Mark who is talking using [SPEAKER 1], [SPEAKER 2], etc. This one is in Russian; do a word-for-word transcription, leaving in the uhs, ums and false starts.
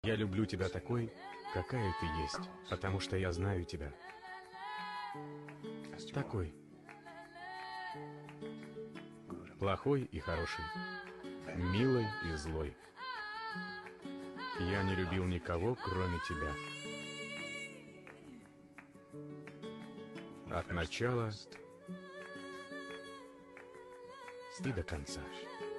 [SPEAKER 1] Я люблю тебя такой, какая ты есть, потому что я знаю тебя. Такой. Плохой и хороший. Милый и злой. Я не любил никого, кроме тебя. От начала и до конца.